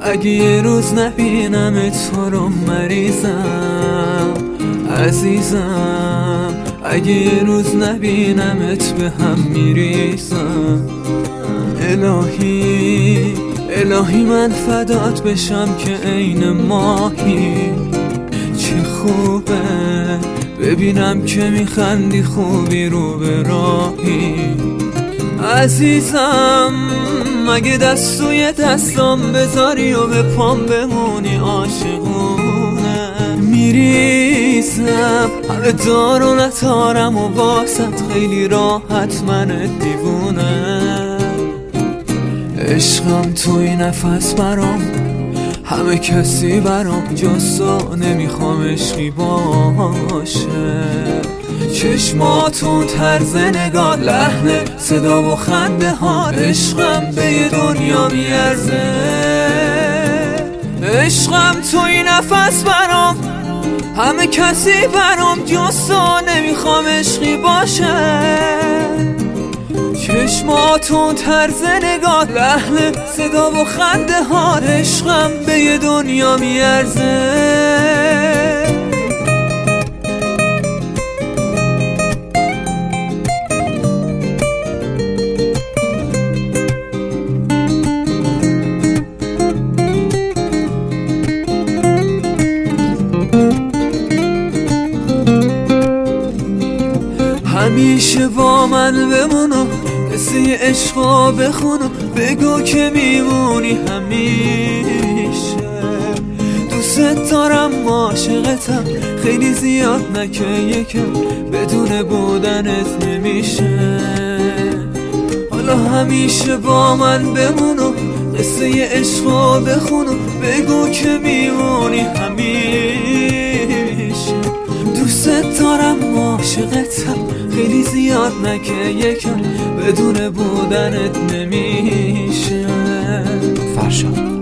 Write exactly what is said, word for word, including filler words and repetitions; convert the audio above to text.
اگه یه روز نبینم تو رو مریضم عزیزم، اگه یه روز نبینمت به هم میریزم. الهی الهی من فدات بشم که عین ماهی. چه خوبه ببینم که میخندی خوبی رو به راهی. عزیزم مگه دست توی دستام بذاری و به پام بمونی عاشقونه. میریزم همه دار و نتارم و واسط خیلی راحت من دیوونه. عشقم توی نفس برام، همه کسی برام جز تو نمیخوام عشقی باشه. چشماتون طرز نگاه، لحن صدا و خنده ها، عشقم به یه دنیا میارزه. عشقم توی نفس برام، همه کسی برام جز تو نمیخوام عشقی باشه. چشماتون طرز نگاه، لحن صدا و خنده ها، عشقم به یه دنیا میارزه. همیشه با من بمونو، قصه عشقا بخونو، بگو که میمونی همیشه. دوست دارم عاشقتم، خیلی زیاد نکه یکم، بدون بودنت نمیشه. حالا همیشه با من بمونو، قصه عشقا بخونو، بگو که میمونی همیشه. دوست دارم عاشقتم، خیلی زیاد نکه یکم، بدون بودنت نمیشه. فرشاد